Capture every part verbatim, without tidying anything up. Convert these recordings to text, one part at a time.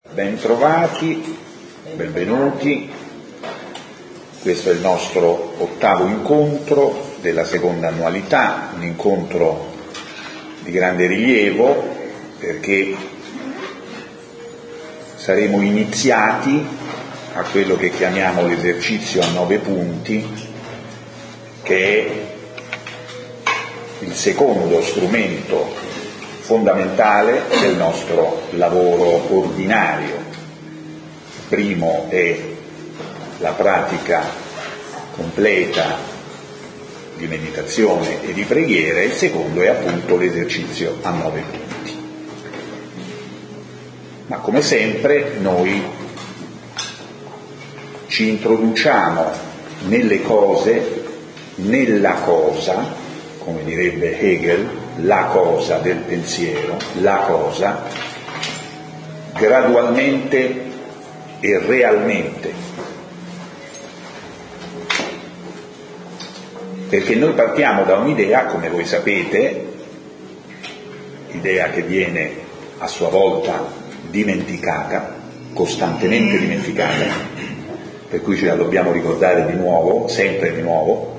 Ben benvenuti. Questo è il nostro ottavo incontro della seconda annualità, un incontro di grande rilievo perché saremo iniziati a quello che chiamiamo l'esercizio a nove punti, che è il secondo strumento fondamentale del nostro lavoro ordinario. Il primo è la pratica completa di meditazione e di preghiera, il secondo è appunto l'esercizio a nove punti. Ma come sempre noi ci introduciamo nelle cose, nella cosa, come direbbe Hegel, la cosa del pensiero, la cosa, gradualmente e realmente. Perché noi partiamo da un'idea, come voi sapete, idea che viene a sua volta dimenticata, costantemente dimenticata, per cui ce la dobbiamo ricordare di nuovo, sempre di nuovo,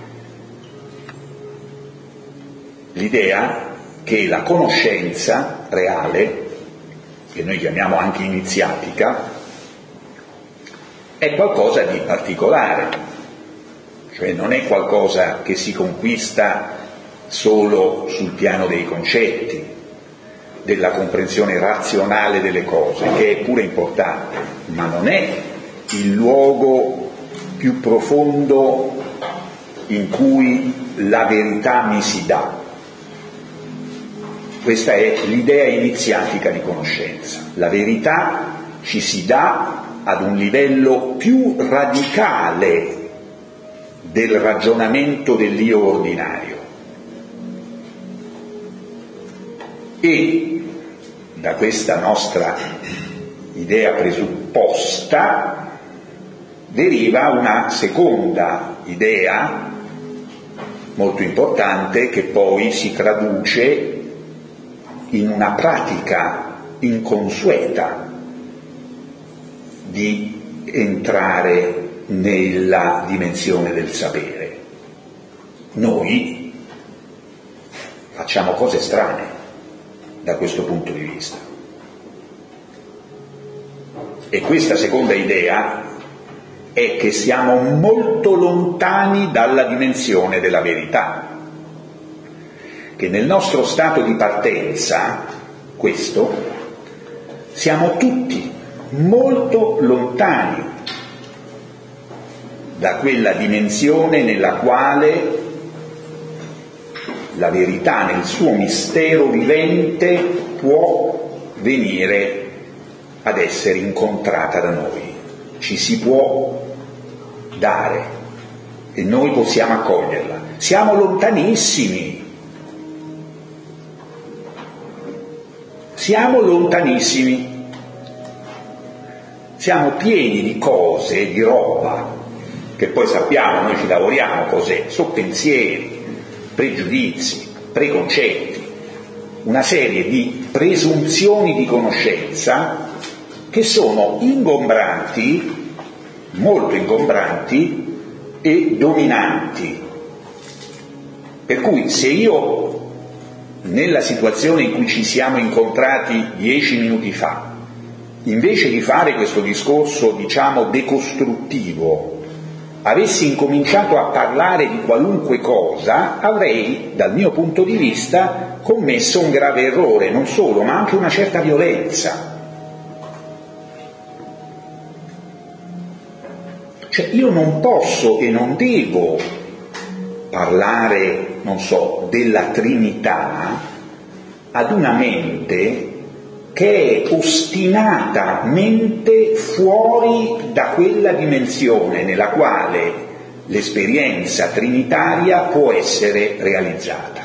l'idea che la conoscenza reale, che noi chiamiamo anche iniziatica, è qualcosa di particolare, cioè non è qualcosa che si conquista solo sul piano dei concetti, della comprensione razionale delle cose, che è pure importante, ma non è il luogo più profondo in cui la verità mi si dà. Questa è l'idea iniziatica di conoscenza. La verità ci si dà ad un livello più radicale del ragionamento dell'io ordinario. E da questa nostra idea presupposta deriva una seconda idea molto importante che poi si traduce in una pratica inconsueta di entrare nella dimensione del sapere. Noi facciamo cose strane da questo punto di vista. E questa seconda idea è che siamo molto lontani dalla dimensione della verità, che nel nostro stato di partenza, questo, siamo tutti molto lontani da quella dimensione nella quale la verità nel suo mistero vivente può venire ad essere incontrata da noi, ci si può dare e noi possiamo accoglierla. Siamo lontanissimi. Siamo lontanissimi, siamo pieni di cose, di roba, che poi sappiamo, noi ci lavoriamo cos'è, sono pensieri, pregiudizi, preconcetti, una serie di presunzioni di conoscenza che sono ingombranti, molto ingombranti e dominanti. Per cui se io nella situazione in cui ci siamo incontrati dieci minuti fa, invece di fare questo discorso, diciamo, decostruttivo, avessi incominciato a parlare di qualunque cosa, avrei, dal mio punto di vista, commesso un grave errore, non solo, ma anche una certa violenza. Cioè, io non posso e non devo parlare, non so, della Trinità ad una mente che è ostinatamente fuori da quella dimensione nella quale l'esperienza trinitaria può essere realizzata.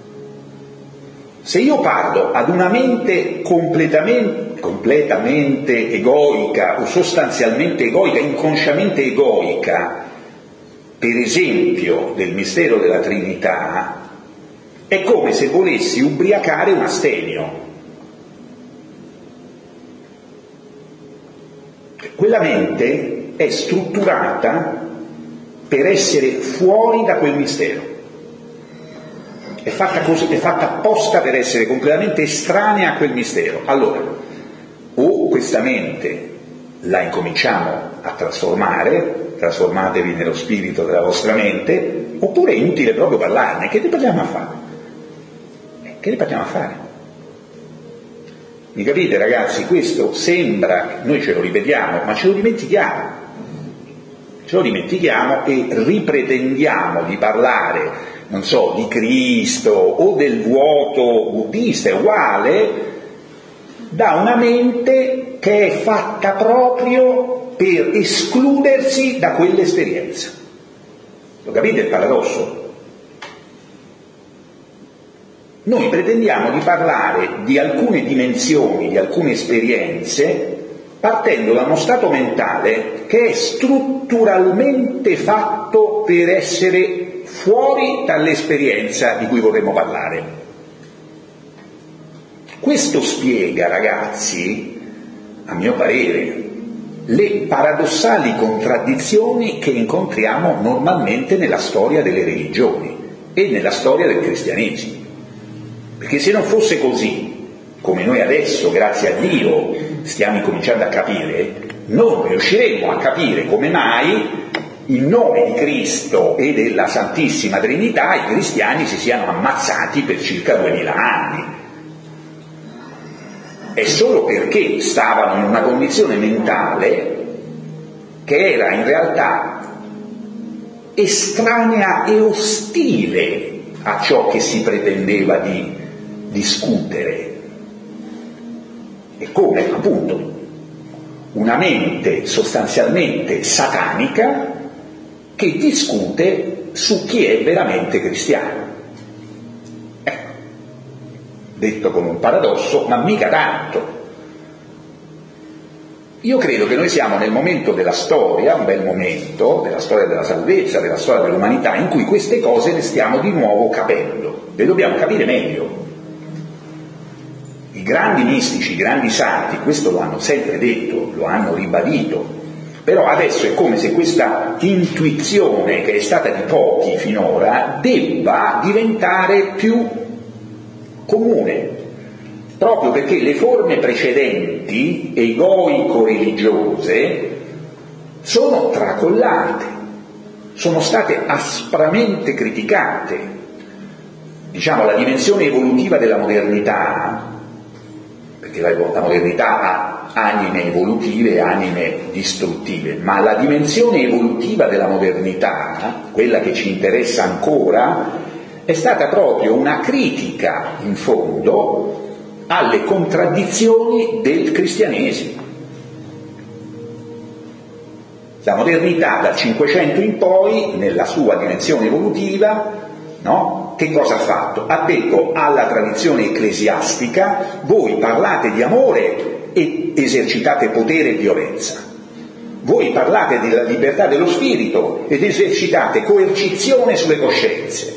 Se io parlo ad una mente completamente, completamente egoica o sostanzialmente egoica, inconsciamente egoica, per esempio del mistero della Trinità, è come se volessi ubriacare un astemio. Quella mente è strutturata per essere fuori da quel mistero, è fatta, così, è fatta apposta per essere completamente estranea a quel mistero. Allora, o questa mente la incominciamo a trasformare, trasformatevi nello spirito della vostra mente, oppure è inutile proprio parlarne. Che ne parliamo a fare? Che ne parliamo a fare? Mi capite, ragazzi? Questo sembra, noi ce lo ripetiamo, ma ce lo dimentichiamo. Ce lo dimentichiamo e ripretendiamo di parlare, non so, di Cristo o del vuoto buddista, è uguale, da una mente che è fatta proprio per escludersi da quell'esperienza. Lo capite il paradosso? Noi pretendiamo di parlare di alcune dimensioni, di alcune esperienze, partendo da uno stato mentale che è strutturalmente fatto per essere fuori dall'esperienza di cui vorremmo parlare. Questo spiega, ragazzi, a mio parere, le paradossali contraddizioni che incontriamo normalmente nella storia delle religioni e nella storia del cristianesimo. Perché se non fosse così, come noi adesso, grazie a Dio, stiamo incominciando a capire, non riusciremo a capire come mai in nome di Cristo e della Santissima Trinità i cristiani si siano ammazzati per circa duemila anni. È solo perché stavano in una condizione mentale che era in realtà estranea e ostile a ciò che si pretendeva di discutere. È come appunto una mente sostanzialmente satanica che discute su chi è veramente cristiano. Ecco, detto con un paradosso, ma mica tanto. Io credo che noi siamo nel momento della storia, un bel momento, della storia della salvezza, della storia dell'umanità, in cui queste cose le stiamo di nuovo capendo, le dobbiamo capire meglio. I grandi mistici, i grandi santi, questo lo hanno sempre detto, lo hanno ribadito, però adesso è come se questa intuizione che è stata di pochi finora debba diventare più comune, proprio perché le forme precedenti, egoico-religiose, sono tracollate, sono state aspramente criticate. Diciamo, la dimensione evolutiva della modernità, perché la, la modernità ha anime evolutive e anime distruttive, ma la dimensione evolutiva della modernità, quella che ci interessa ancora, è stata proprio una critica, in fondo, alle contraddizioni del cristianesimo. La modernità dal Cinquecento in poi, nella sua dimensione evolutiva, no? Che cosa ha fatto? Ha detto alla tradizione ecclesiastica: voi parlate di amore e esercitate potere e violenza. Voi parlate della libertà dello spirito ed esercitate coercizione sulle coscienze.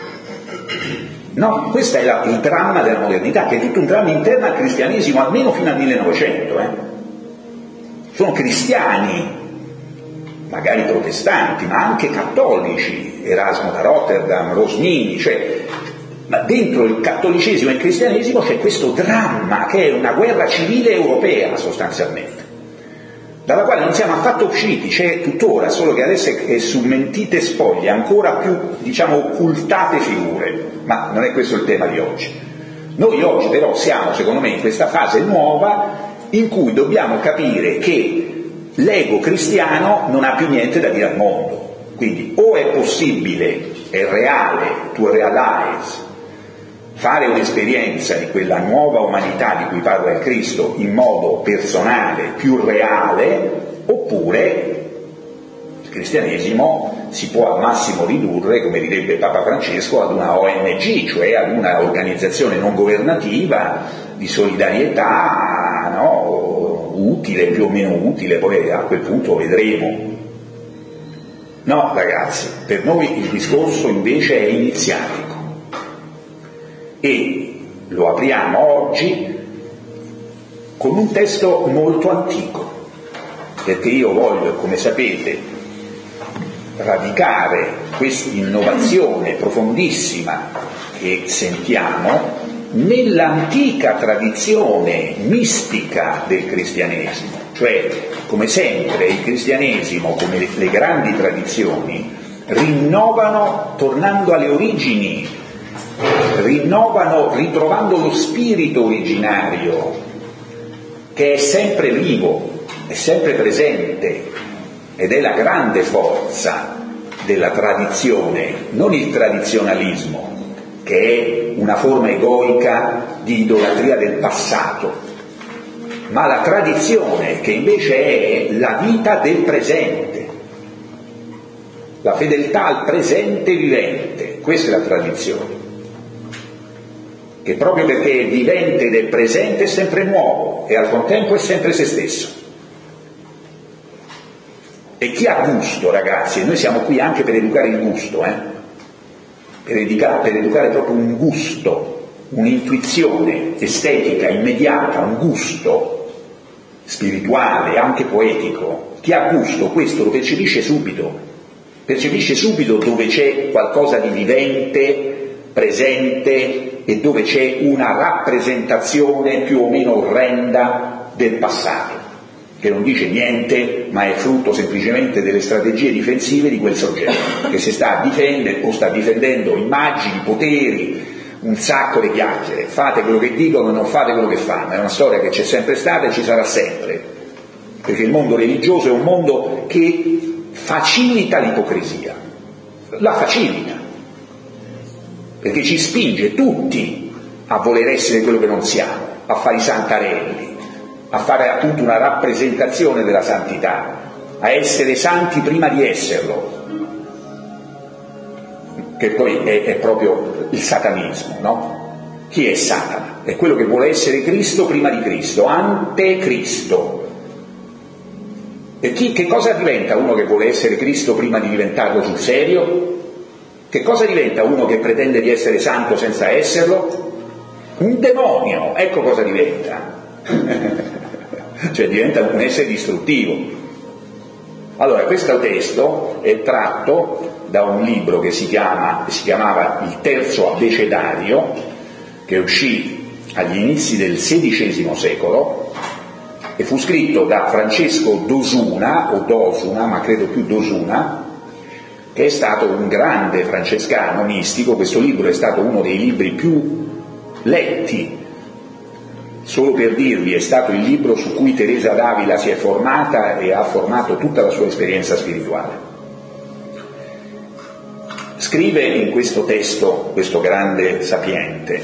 No, questo è la, il dramma della modernità, che è tutto un dramma interno al cristianesimo, almeno fino al millenovecento. Eh. Sono cristiani, magari protestanti, ma anche cattolici, Erasmo da Rotterdam, Rosmini, cioè, ma dentro il cattolicesimo e il cristianesimo c'è questo dramma che è una guerra civile europea sostanzialmente, dalla quale non siamo affatto usciti, c'è tuttora, solo che adesso è su mentite spoglie, ancora più, diciamo, occultate figure, ma non è questo il tema di oggi. Noi oggi però siamo, secondo me, in questa fase nuova in cui dobbiamo capire che l'ego cristiano non ha più niente da dire al mondo. Quindi o è possibile, è reale, to realize, fare un'esperienza di quella nuova umanità di cui parla il Cristo in modo personale, più reale, oppure il cristianesimo si può al massimo ridurre, come direbbe Papa Francesco, ad una O N G, cioè ad una organizzazione non governativa di solidarietà, no? Utile, più o meno utile, poi a quel punto vedremo. No, ragazzi, per noi il discorso invece è iniziatico e lo apriamo oggi con un testo molto antico, perché io voglio, come sapete, radicare questa innovazione profondissima che sentiamo nell'antica tradizione mistica del cristianesimo. Cioè, come sempre, il cristianesimo, come le, le grandi tradizioni, rinnovano tornando alle origini, rinnovano ritrovando lo spirito originario, che è sempre vivo, è sempre presente, ed è la grande forza della tradizione, non il tradizionalismo, che è una forma egoica di idolatria del passato, ma la tradizione, che invece è la vita del presente, la fedeltà al presente vivente. Questa è la tradizione, che proprio perché è vivente ed è presente è sempre nuovo e al contempo è sempre se stesso. E chi ha gusto, ragazzi, e noi siamo qui anche per educare il gusto, eh? per, educare, per educare proprio un gusto, un'intuizione estetica immediata, un gusto spirituale, anche poetico. Chi ha gusto questo lo percepisce subito, percepisce subito dove c'è qualcosa di vivente, presente, e dove c'è una rappresentazione più o meno orrenda del passato, che non dice niente, ma è frutto semplicemente delle strategie difensive di quel soggetto, che si sta a difendere o sta difendendo immagini, poteri, un sacco di chiacchiere. Fate quello che dicono e non fate quello che fanno. È una storia che c'è sempre stata e ci sarà sempre, perché il mondo religioso è un mondo che facilita l'ipocrisia, la facilita, perché ci spinge tutti a voler essere quello che non siamo, a fare i santarelli, a fare appunto una rappresentazione della santità, a essere santi prima di esserlo, che poi è, è proprio il satanismo, no? Chi è Satana? È quello che vuole essere Cristo prima di Cristo, antecristo. E chi, che cosa diventa uno che vuole essere Cristo prima di diventarlo sul serio? Che cosa diventa uno che pretende di essere santo senza esserlo? Un demonio, ecco cosa diventa. Cioè diventa un essere distruttivo. Allora, questo testo è tratto da un libro che si chiama, si chiamava Il Terzo Abecedario, che uscì agli inizi del sedicesimo secolo e fu scritto da Francesco d'Osuna, o d'Osuna, ma credo più d'Osuna, che è stato un grande francescano mistico. Questo libro è stato uno dei libri più letti. Solo per dirvi, è stato il libro su cui Teresa d'Avila si è formata e ha formato tutta la sua esperienza spirituale. Scrive in questo testo, questo grande sapiente: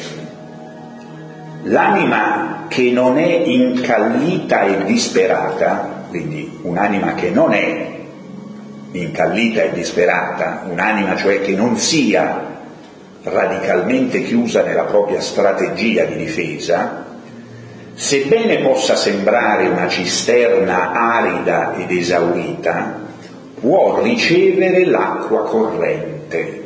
l'anima che non è incallita e disperata, quindi un'anima che non è incallita e disperata, un'anima cioè che non sia radicalmente chiusa nella propria strategia di difesa, sebbene possa sembrare una cisterna arida ed esaurita, può ricevere l'acqua corrente,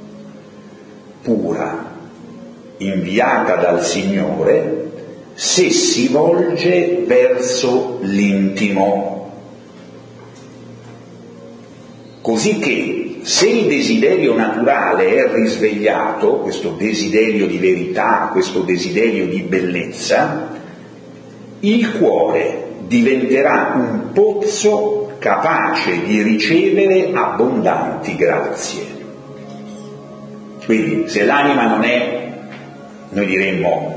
pura, inviata dal Signore, se si volge verso l'intimo. Così che, se il desiderio naturale è risvegliato, questo desiderio di verità, questo desiderio di bellezza, il cuore diventerà un pozzo capace di ricevere abbondanti grazie. Quindi, se l'anima non è, noi diremmo,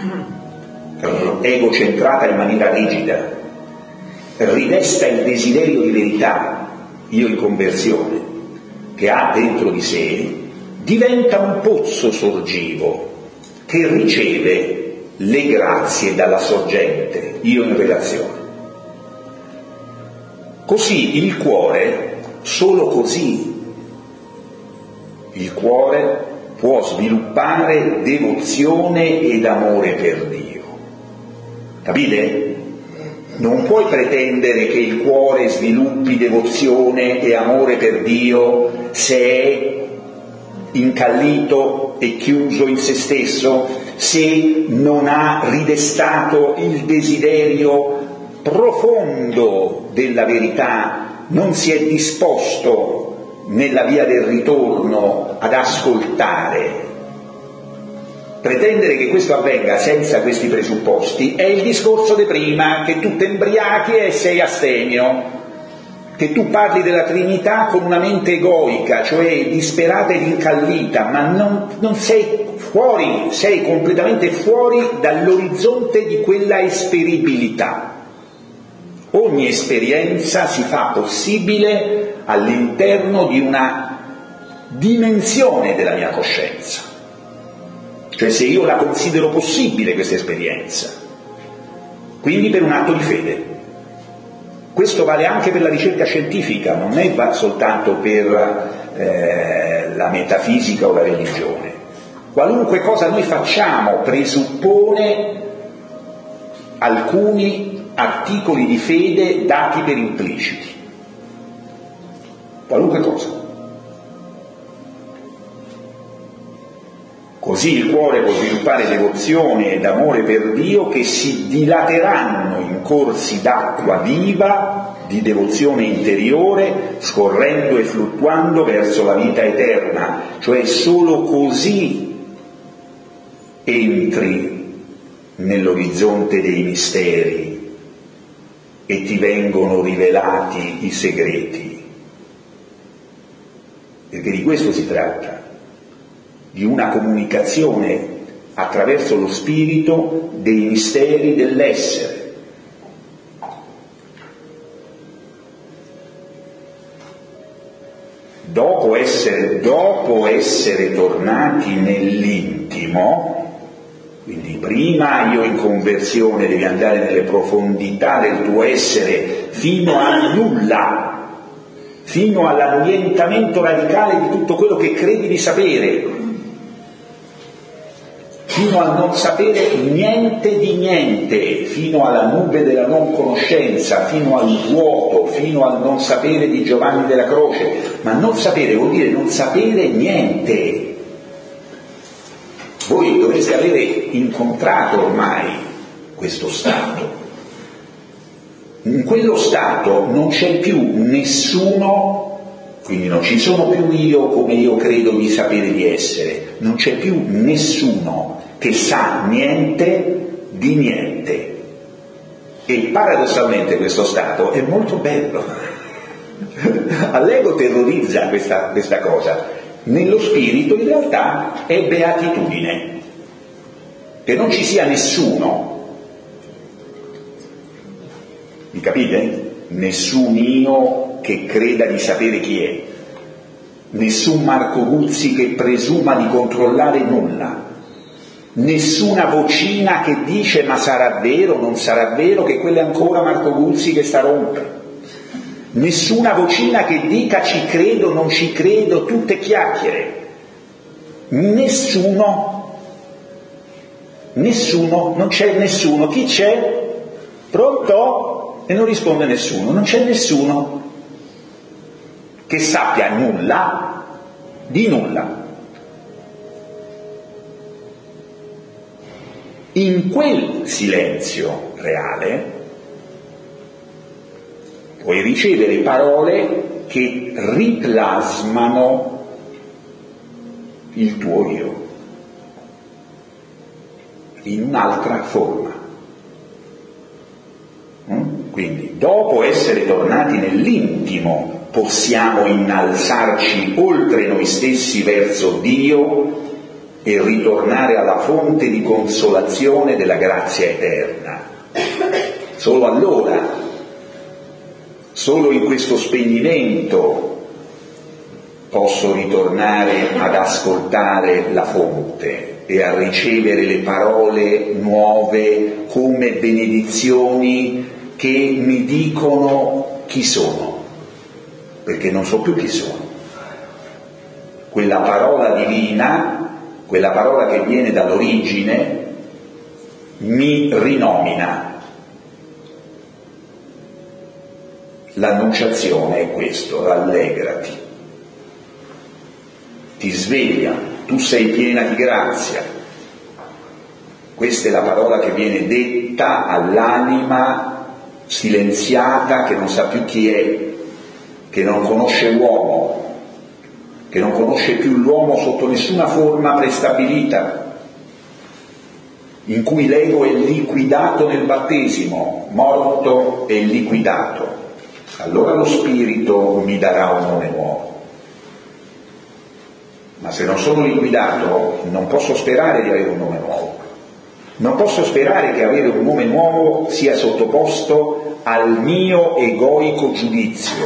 egocentrata in maniera rigida, rivesta il desiderio di verità, io in conversione, che ha dentro di sé, diventa un pozzo sorgivo che riceve le grazie dalla sorgente, io in relazione. Così il cuore, solo così, il cuore può sviluppare devozione ed amore per Dio. Capite? Non puoi pretendere che il cuore sviluppi devozione e amore per Dio se è incallito e chiuso in se stesso, se non ha ridestato il desiderio profondo della verità non si è disposto nella via del ritorno ad ascoltare. Pretendere che questo avvenga senza questi presupposti è il discorso di prima, che tu ti embriachi e sei astemio, che tu parli della Trinità con una mente egoica, cioè disperata ed incallita, ma non, non sei fuori, sei completamente fuori dall'orizzonte di quella esperibilità. Ogni esperienza si fa possibile all'interno di una dimensione della mia coscienza. Cioè se io la considero possibile questa esperienza, quindi per un atto di fede. Questo vale anche per la ricerca scientifica, non è soltanto per eh, la metafisica o la religione. Qualunque cosa noi facciamo presuppone alcuni articoli di fede dati per impliciti. Qualunque cosa. Così il cuore può sviluppare devozione ed amore per Dio che si dilateranno in corsi d'acqua viva di devozione interiore, scorrendo e fluttuando verso la vita eterna. Cioè solo così entri nell'orizzonte dei misteri e ti vengono rivelati i segreti. Perché di questo si tratta. Di una comunicazione attraverso lo spirito dei misteri dell'essere. Dopo essere, dopo essere tornati nell'intimo, quindi prima io in conversione devi andare nelle profondità del tuo essere fino al nulla, fino all'annientamento radicale di tutto quello che credi di sapere, fino a non sapere niente di niente, fino alla nube della non conoscenza, fino al vuoto, fino al non sapere di Giovanni della Croce. Ma non sapere vuol dire non sapere niente. Voi dovreste avere incontrato ormai questo stato. In quello stato non c'è più nessuno, quindi non ci sono più io come io credo di sapere di essere, non c'è più nessuno che sa niente di niente. E paradossalmente questo stato è molto bello. All'ego terrorizza questa, questa cosa. Nello spirito in realtà è beatitudine. Che non ci sia nessuno. Mi capite? Nessun io che creda di sapere chi è. Nessun Marco Guzzi che presuma di controllare nulla. Nessuna vocina che dice ma sarà vero, non sarà vero, che quello è ancora Marco Guzzi che sta a rompere. Nessuna vocina che dica ci credo, non ci credo, tutte chiacchiere. Nessuno, nessuno, non c'è nessuno. Chi c'è? Pronto? E non risponde nessuno. Non c'è nessuno che sappia nulla di nulla. In quel silenzio reale puoi ricevere parole che riplasmano il tuo io in un'altra forma. Quindi, dopo essere tornati nell'intimo, possiamo innalzarci oltre noi stessi verso Dio e ritornare alla fonte di consolazione della grazia eterna. Solo allora, solo in questo spegnimento posso ritornare ad ascoltare la fonte e a ricevere le parole nuove come benedizioni che mi dicono chi sono, perché non so più chi sono. Quella parola divina, quella parola che viene dall'origine, mi rinomina. L'annunciazione è questo: rallegrati, ti sveglia, tu sei piena di grazia. Questa è la parola che viene detta all'anima silenziata, che non sa più chi è, che non conosce l'uomo, che non conosce più l'uomo sotto nessuna forma prestabilita, in cui l'ego è liquidato nel battesimo, morto e liquidato. Allora lo spirito mi darà un nome nuovo. Ma se non sono liquidato non posso sperare di avere un nome nuovo. Non posso sperare che avere un nome nuovo sia sottoposto al mio egoico giudizio.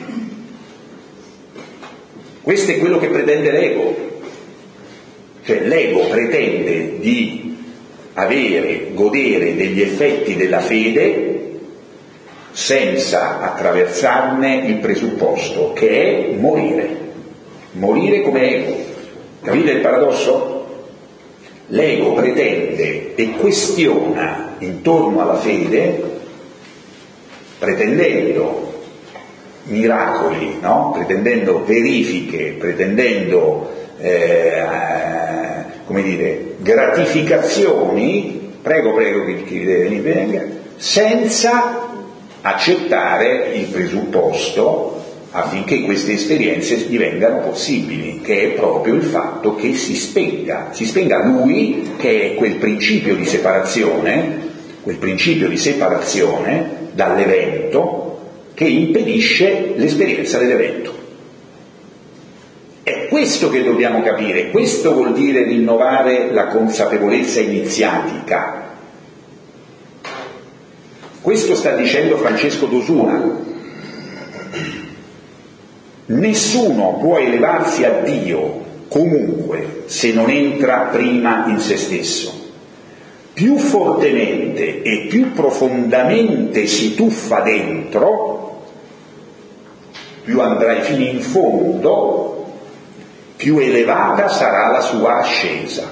Questo è quello che pretende l'ego. Cioè l'ego pretende di avere, godere degli effetti della fede senza attraversarne il presupposto, che è morire. Morire come ego. Capite il paradosso? L'ego pretende e questiona intorno alla fede, pretendendo miracoli, no? Pretendendo verifiche, pretendendo eh, come dire, gratificazioni, prego prego chi, chi venga, senza accettare il presupposto affinché queste esperienze divengano possibili, che è proprio il fatto che si spenga, si spenga lui, che è quel principio di separazione, quel principio di separazione dall'evento che impedisce l'esperienza dell'evento. È questo che dobbiamo capire, questo vuol dire rinnovare la consapevolezza iniziatica. Questo sta dicendo Francesco d'Osuna. Nessuno può elevarsi a Dio comunque se non entra prima in se stesso. Più fortemente e più profondamente si tuffa dentro, più andrai fino in fondo, più elevata sarà la sua ascesa.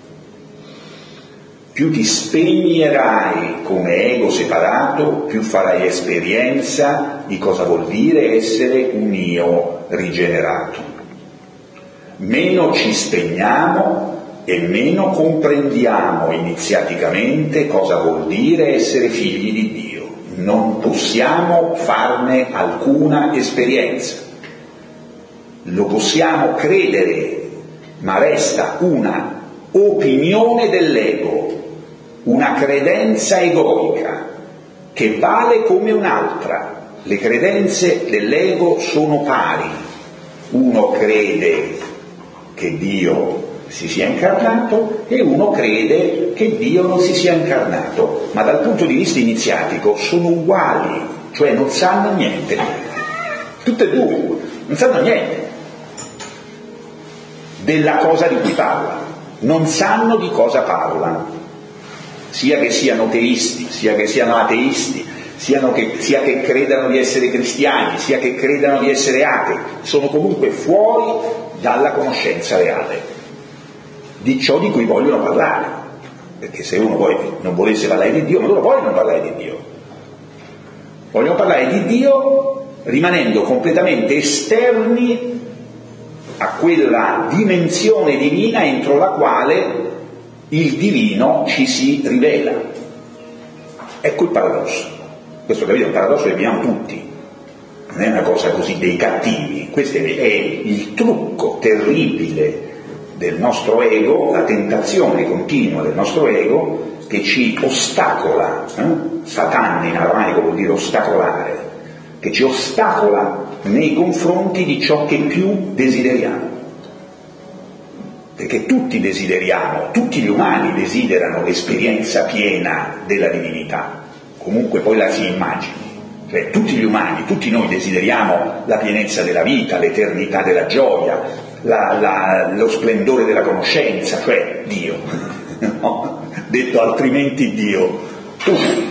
Più ti spegnerai come ego separato, più farai esperienza di cosa vuol dire essere un io rigenerato. Meno ci spegniamo e meno comprendiamo iniziaticamente cosa vuol dire essere figli di Dio. Non possiamo farne alcuna esperienza. Lo possiamo credere, ma resta una opinione dell'ego, una credenza egoica che vale come un'altra. Le credenze dell'ego sono pari. Uno crede che Dio si sia incarnato e uno crede che Dio non si sia incarnato, ma dal punto di vista iniziatico sono uguali, cioè non sanno niente. Tutte e due non sanno niente della cosa di cui parlano, non sanno di cosa parlano. Sia che siano teisti, sia che siano ateisti, siano che, sia che credano di essere cristiani, sia che credano di essere atei, sono comunque fuori dalla conoscenza reale di ciò di cui vogliono parlare. Perché se uno poi non volesse parlare di Dio, ma loro vogliono parlare di Dio. Vogliono parlare di Dio rimanendo completamente esterni a quella dimensione divina entro la quale il divino ci si rivela. Ecco il paradosso. Questo, capito, è un paradosso che abbiamo tutti, non è una cosa così dei cattivi. Questo è il trucco terribile del nostro ego, la tentazione continua del nostro ego che ci ostacola, eh? Satan in aramaico vuol dire ostacolare, che ci ostacola nei confronti di ciò che più desideriamo. Perché tutti desideriamo, tutti gli umani desiderano l'esperienza piena della divinità, comunque poi la si immagini. Cioè tutti gli umani, tutti noi desideriamo la pienezza della vita, l'eternità della gioia, la, la, lo splendore della conoscenza, cioè Dio, no? Detto altrimenti Dio, tutti.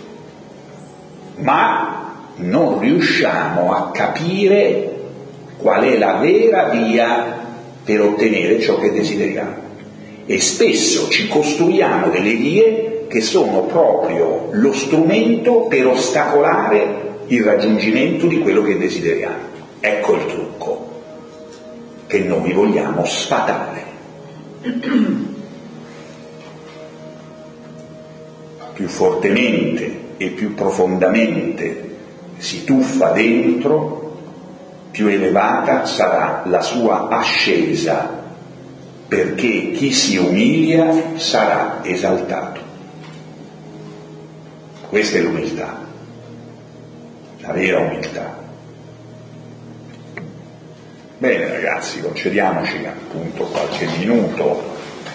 Ma non riusciamo a capire qual è la vera via per ottenere ciò che desideriamo, e spesso ci costruiamo delle vie che sono proprio lo strumento per ostacolare il raggiungimento di quello che desideriamo. Ecco il trucco che noi vogliamo sfatare. Più fortemente e più profondamente si tuffa dentro, più elevata sarà la sua ascesa, perché chi si umilia sarà esaltato. Questa è l'umiltà, la vera umiltà. Bene ragazzi, concediamoci appunto qualche minuto.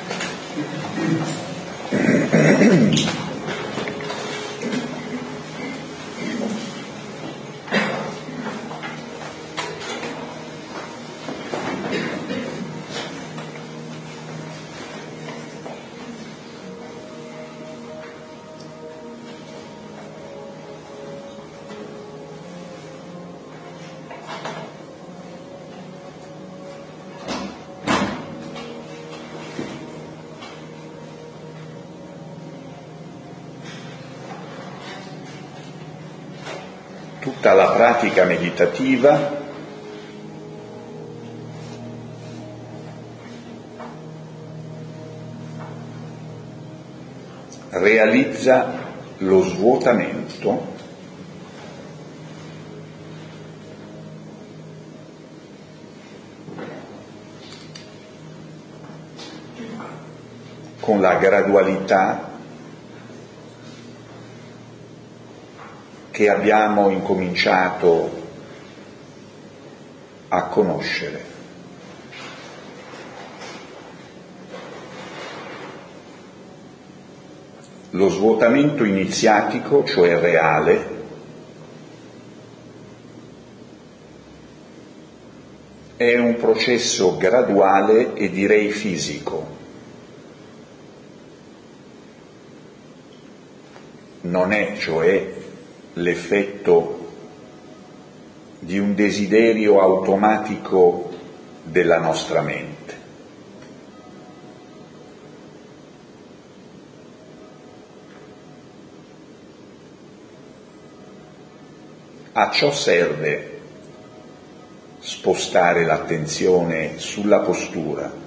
Tutta la pratica meditativa realizza lo svuotamento con la gradualità che abbiamo incominciato a conoscere. Lo svuotamento iniziatico, cioè reale, è un processo graduale e direi fisico. Non è, cioè, l'effetto di un desiderio automatico della nostra mente. A ciò serve spostare l'attenzione sulla postura,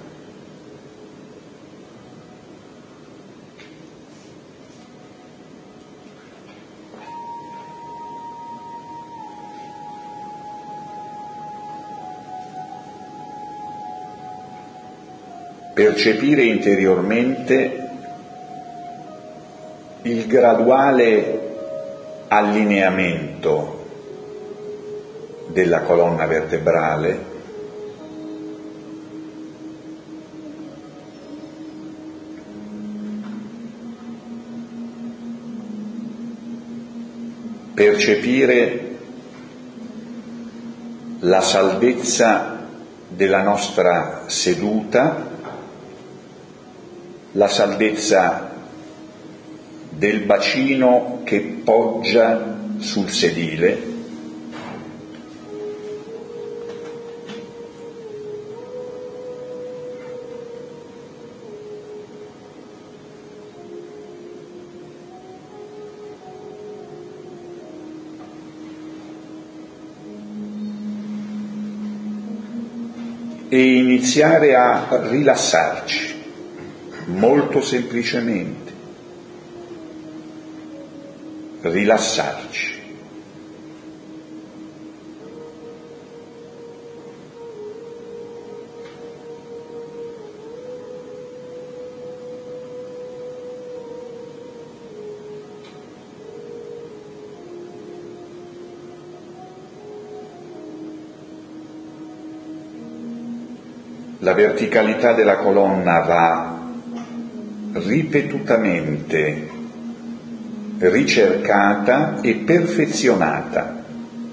percepire interiormente il graduale allineamento della colonna vertebrale, percepire la saldezza della nostra seduta, la saldezza del bacino che poggia sul sedile, e iniziare a rilassarci molto semplicemente, rilassarci. La verticalità della colonna va ripetutamente ricercata e perfezionata.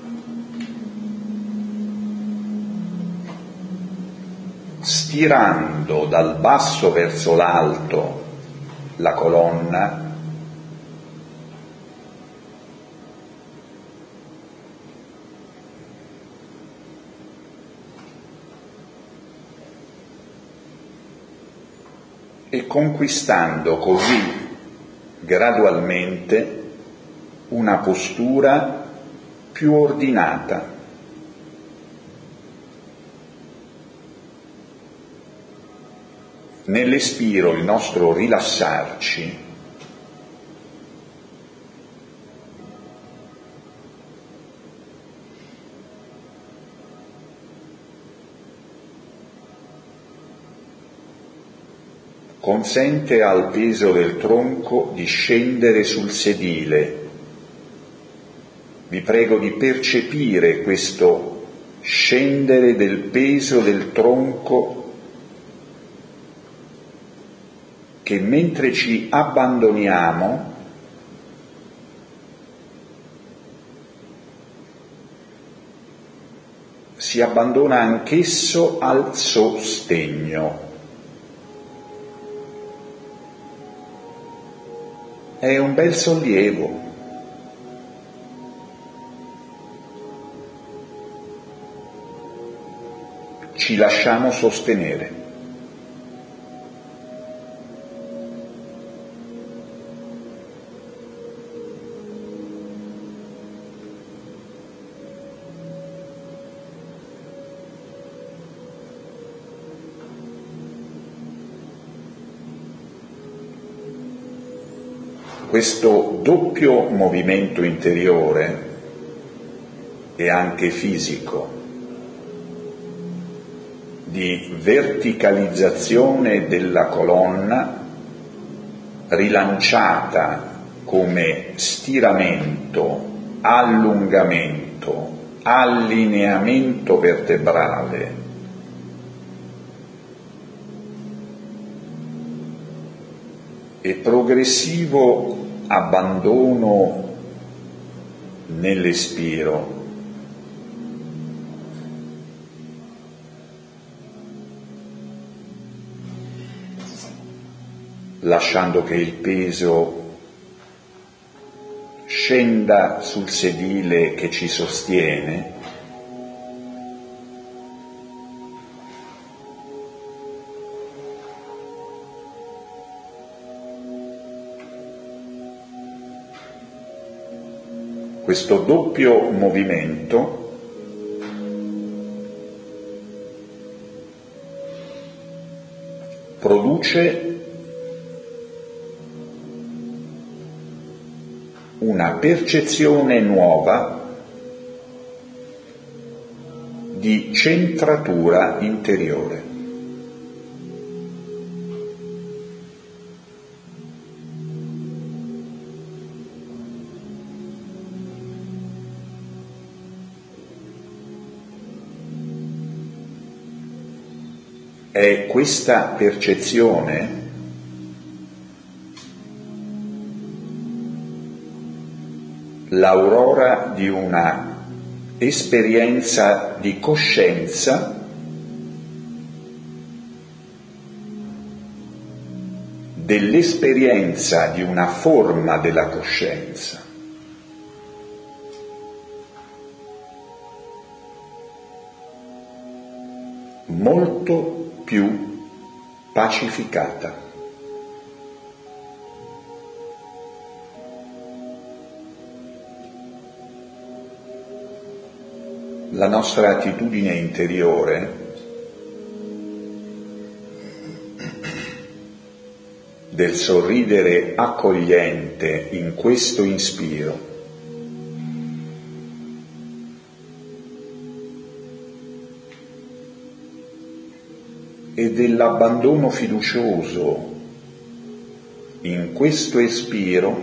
Stirando dal basso verso l'alto la colonna, e conquistando così gradualmente una postura più ordinata. Nell'espiro il nostro rilassarci consente al peso del tronco di scendere sul sedile. Vi prego di percepire questo scendere del peso del tronco che mentre ci abbandoniamo si abbandona anch'esso al sostegno. È un bel sollievo. Ci lasciamo sostenere. Questo doppio movimento interiore e anche fisico di verticalizzazione della colonna rilanciata come stiramento, allungamento, allineamento vertebrale e progressivo abbandono nell'espiro, lasciando che il peso scenda sul sedile che ci sostiene, questo doppio movimento produce una percezione nuova di centratura interiore. È questa percezione l'aurora di una esperienza di coscienza dell'esperienza di una forma della coscienza. Molto più pacificata. La nostra attitudine interiore del sorridere accogliente in questo inspiro e dell'abbandono fiducioso in questo espiro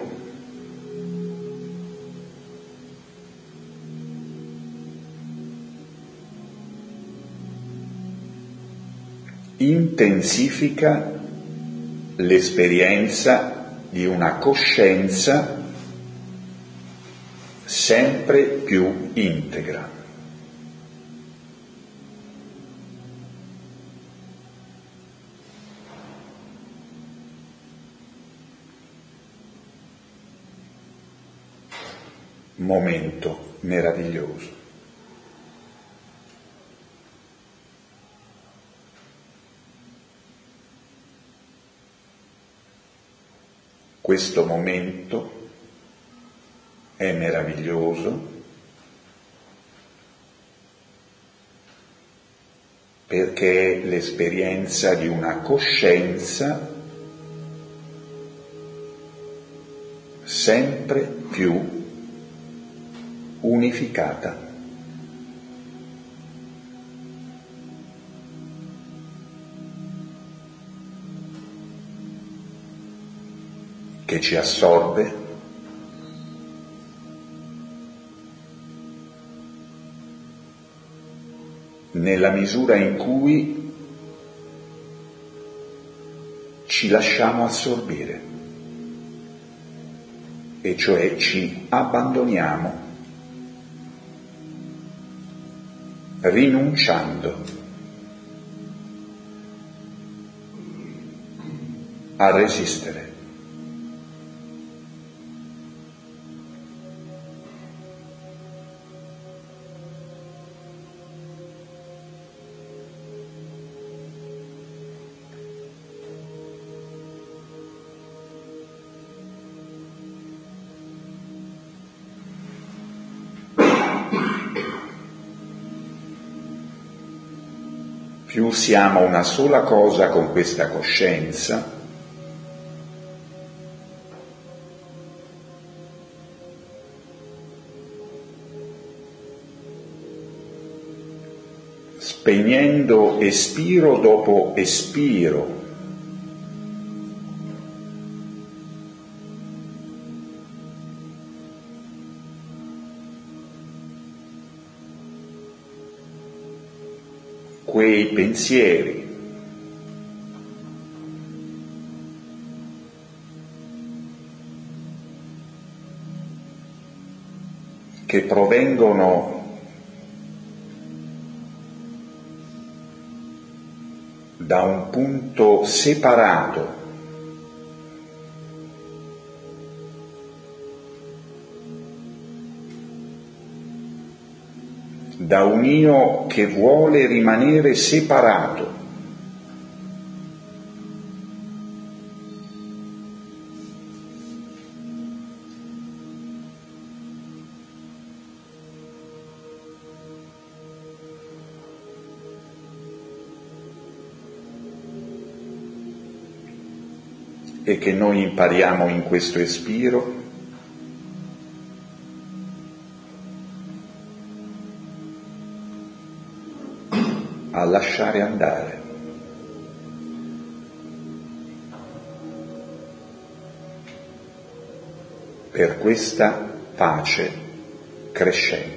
intensifica l'esperienza di una coscienza sempre più integra. Momento meraviglioso. Questo momento è meraviglioso perché è l'esperienza di una coscienza sempre più unificata. che ci assorbe, nella misura in cui ci lasciamo assorbire, e cioè ci abbandoniamo, rinunciando a resistere. Più siamo una sola cosa con questa coscienza, spegnendo espiro dopo espiro, quei pensieri che provengono da un punto separato da un io che vuole rimanere separato, e che noi impariamo in questo espiro a lasciare andare. Per questa pace crescente.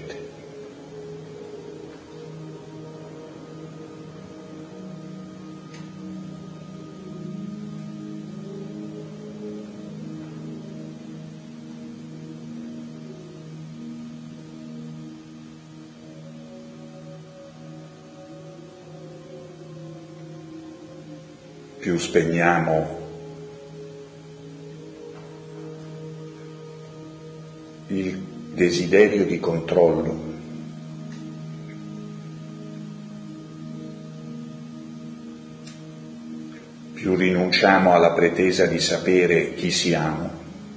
Più spegniamo il desiderio di controllo, più rinunciamo alla pretesa di sapere chi siamo,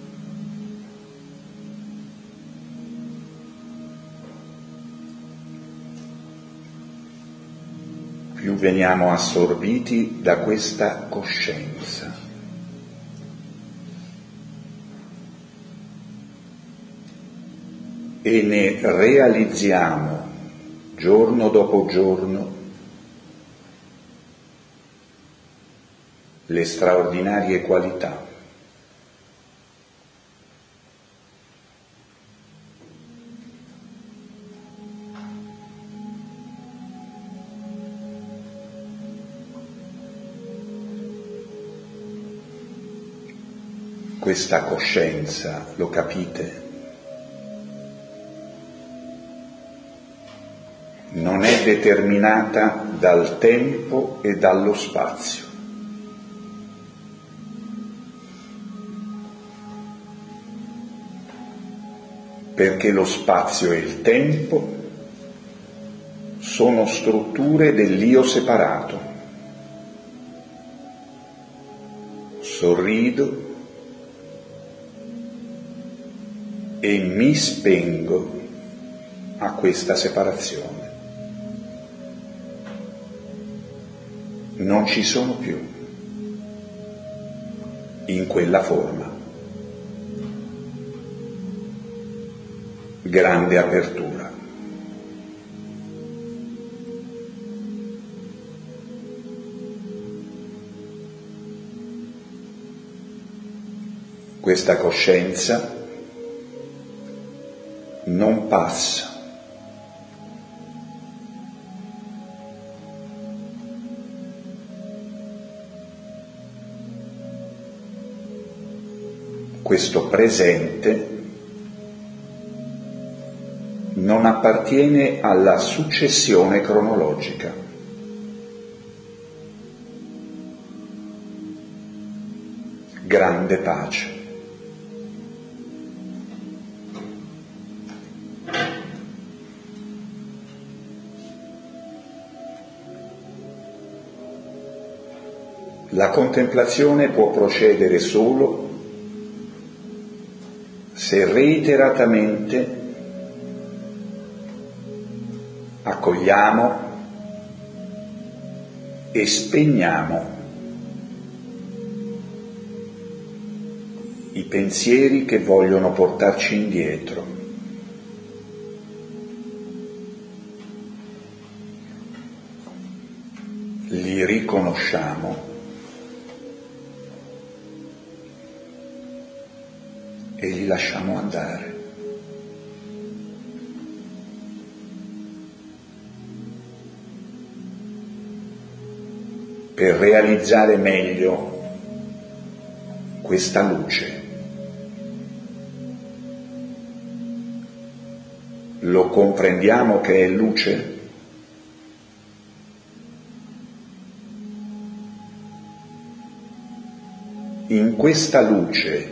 più veniamo assorbiti da questa coscienza. E ne realizziamo giorno dopo giorno le straordinarie qualità. Questa coscienza, lo capite? Non è determinata dal tempo e dallo spazio. Perché lo spazio e il tempo sono strutture dell'io separato. Sorrido e mi spengo a questa separazione. Non ci sono più in quella forma. Grande apertura. questa coscienza non passa. Questo presente non appartiene alla successione cronologica. Grande pace. La contemplazione può procedere solo se reiteratamente accogliamo e spegniamo i pensieri che vogliono portarci indietro. Li riconosciamo e li lasciamo andare. Per realizzare meglio questa luce. Lo comprendiamo che è luce? In questa luce